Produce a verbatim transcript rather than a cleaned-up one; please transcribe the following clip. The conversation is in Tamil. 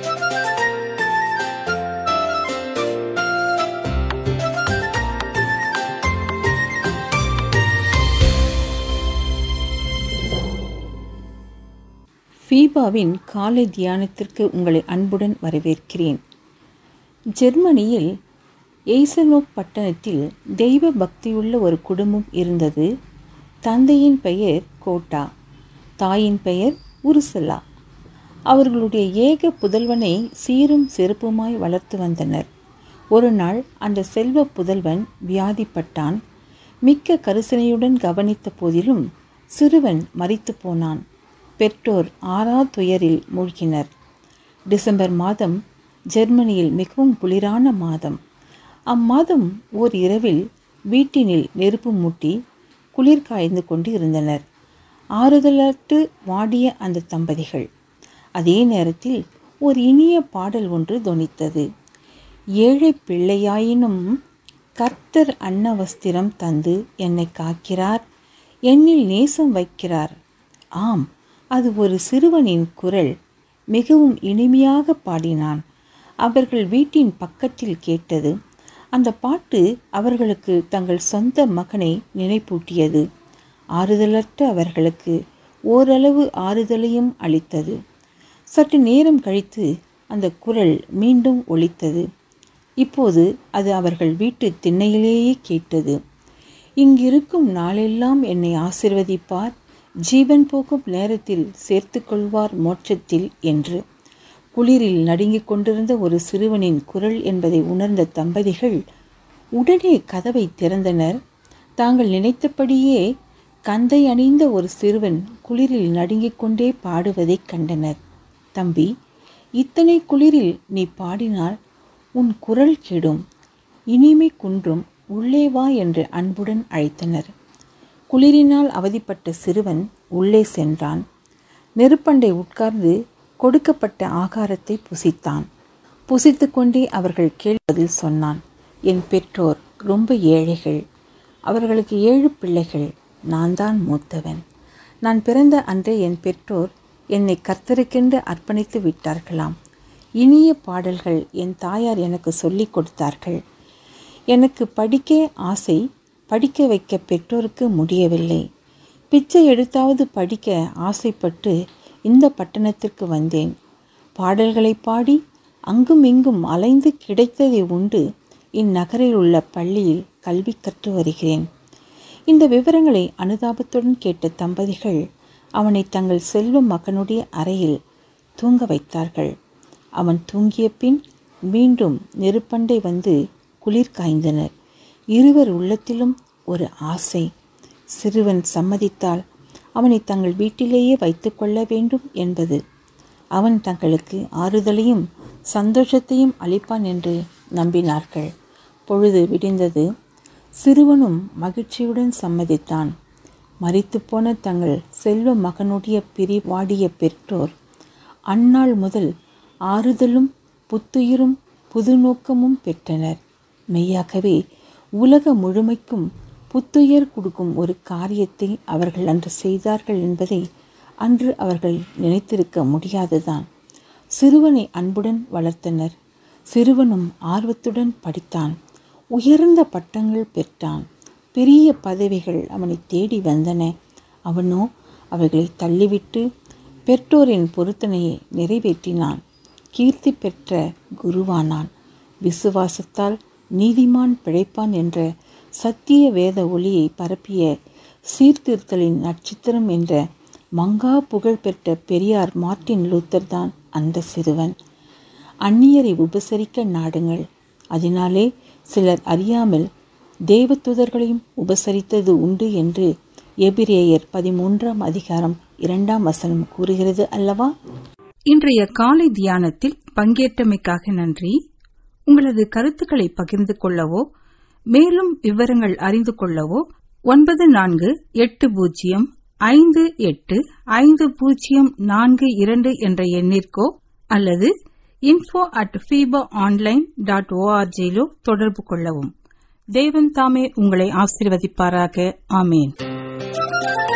ஃபீபாவின் காலை தியானத்திற்கு உங்களை அன்புடன் வரவேற்கிறேன். ஜெர்மனியில் எய்சனோப் பட்டணத்தில் தெய்வ பக்தியுள்ள ஒரு குடும்பம் இருந்தது. தந்தையின் பெயர் கோட்டா, தாயின் பெயர் உருசலா. அவர்களுடைய ஏக புதல்வனை சீரும் சிறப்புமாய் வளர்த்து வந்தனர். ஒரு நாள் அந்த செல்வ புதல்வன் வியாதிப்பட்டான். மிக்க கரிசனையுடன் கவனித்த போதிலும் சிறுவன் மரித்து போனான். பெற்றோர் ஆறா துயரில் மூழ்கினர். டிசம்பர் மாதம் ஜெர்மனியில் மிகவும் குளிரான மாதம். அம்மாதம் ஓர் இரவில் வீட்டினில் நெருப்பு மூட்டி குளிர் காய்ந்து கொண்டு இருந்தனர். ஆறுதலற்று வாடிய அந்த தம்பதிகள். அதே நேரத்தில் ஒரு இனிய பாடல் ஒன்று தொனித்தது. ஏழை பிள்ளையாயினும் கர்த்தர் அன்னவஸ்திரம் தந்து என்னை காக்கிறார், என்னில் நேசம் வைக்கிறார். ஆம், அது ஒரு சிறுவனின் குரல். மிகவும் இனிமையாக பாடினான். அவர்கள் வீட்டின் பக்கத்தில் கேட்டது. அந்த பாட்டு அவர்களுக்கு தங்கள் சொந்த மகனை நினைப்பூட்டியது. ஆறுதலற்ற அவர்களுக்கு ஓரளவு ஆறுதலையும் அளித்தது. சற்று நேரம் கழித்து அந்த குரல் மீண்டும் ஒலித்தது. இப்போது அது அவர்கள் வீட்டு திண்ணையிலேயே கேட்டது. இங்கிருக்கும் நாளெல்லாம் என்னை ஆசீர்வதிப்பார், ஜீவன் போகும் நேரத்தில் சேர்த்து கொள்வார் மோட்சத்தில் என்று. குளிரில் நடுங்கிக் கொண்டிருந்த ஒரு சிறுவனின் குரல் என்பதை உணர்ந்த தம்பதிகள் உடனே கதவை திறந்தனர். தாங்கள் நினைத்தபடியே கந்தை அணிந்த ஒரு சிறுவன் குளிரில் நடுங்கிக் கொண்டே பாடுவதை கண்டனர். தம்பி, இத்தனை குளிரில் நீ பாடினால் உன் குரல் கெடும், இனிமை குன்றும், உள்ளே வா என்று அன்புடன் அழைத்தனர். குளிரினால் அவதிப்பட்ட சிறுவன் உள்ளே சென்றான். நெருப்பண்டை உட்கார்ந்து கொடுக்கப்பட்ட ஆகாரத்தை புசித்தான். புசித்து கொண்டே அவர்கள் கேள்வதில் சொன்னான். என் பெற்றோர் ரொம்ப ஏழைகள். அவர்களுக்கு ஏழு பிள்ளைகள். நான் தான் மூத்தவன். நான் பிறந்த அன்றே என் பெற்றோர் என்னை கர்த்தருக்கென்று அர்ப்பணித்து விட்டார்களாம். இனிய பாடல்கள் என் தாயார் எனக்கு சொல்லிக் கொடுத்தார்கள். எனக்கு படிக்க ஆசை, படிக்க வைக்க பெற்றோருக்கு முடியவில்லை. பிச்சை எடுத்தாவது படிக்க ஆசைப்பட்டு இந்த பட்டணத்திற்கு வந்தேன். பாடல்களை பாடி அங்கும் இங்கும் அலைந்து கிடைத்ததை உண்டு இந்நகரில் உள்ள பள்ளியில் கல்வி கற்று வருகிறேன். இந்த விவரங்களை அனுதாபத்துடன் கேட்ட தம்பதிகள் அவனை தங்கள் செல்வ மகனுடைய அறையில் தூங்க வைத்தார்கள். அவன் தூங்கிய பின் மீண்டும் நெருப்பண்டை வந்து குளிர் காய்ந்தனர். இருவர் உள்ளத்திலும் ஒரு ஆசை. சிறுவன் சம்மதித்தால் அவனை தங்கள் வீட்டிலேயே வைத்து கொள்ள வேண்டும் என்பது. அவன் தங்களுக்கு ஆறுதலையும் சந்தோஷத்தையும் அளிப்பான் என்று நம்பினார்கள். பொழுது விடிந்தது. சிறுவனும் மகிழ்ச்சியுடன் சம்மதித்தான். மரித்து போன தங்கள் செல்வ மகனுடைய பிரிவாடிய பெற்றோர் அந்நாள் முதல் ஆறுதலும் புத்துயிரும் புது நோக்கமும் பெற்றனர். மெய்யாகவே உலக முழுமைக்கும் புத்துயர் கொடுக்கும் ஒரு காரியத்தை அவர்கள் அன்று செய்தார்கள் என்பதை அன்று அவர்கள் நினைத்திருக்க முடியாதுதான். சிறுவனை அன்புடன் வளர்த்தனர். சிறுவனும் ஆர்வத்துடன் படித்தான். உயர்ந்த பட்டங்கள் பெற்றான். பெரிய பதவிகள் அவனை தேடி வந்தன. அவனோ அவைகளை தள்ளிவிட்டு பெற்றோரின் பொருத்தனையை நிறைவேற்றினான். கீர்த்தி பெற்ற குருவானான். விசுவாசத்தால் நீதிமான் பிழைப்பான் என்ற சத்திய வேத ஒளியை பரப்பிய சீர்திருத்தலின் நட்சத்திரம் என்ற மங்கா புகழ் பெற்ற பெரியார் மார்ட்டின் லூத்தர் தான் அந்த சிறுவன். அந்நியரை உபசரிக்க நாடுங்கள், அதனாலே சிலர் அறியாமல் தேவதூதர்களையும் உபசரித்தது உண்டு என்று எபிரேயர் பதிமூன்றாம் அதிகாரம் இரண்டாம் வசனம் கூறுகிறது அல்லவா? இன்றைய காலை தியானத்தில் பங்கேற்றமைக்காக நன்றி. உங்களது கருத்துக்களை பகிர்ந்து கொள்ளவோ மேலும் விவரங்கள் அறிந்து கொள்ளவோ ஒன்பது நான்கு எட்டு பூஜ்ஜியம் ஐந்து எட்டு ஐந்து பூஜ்ஜியம் நான்கு இரண்டு என்ற எண்ணிற்கோ அல்லது info at FIFA online dot ஓஆர்ஜியிலோ தொடர்பு கொள்ளவும். தேவன் தாமே உங்களை ஆசீர்வதிப்பாராக. ஆமேன்.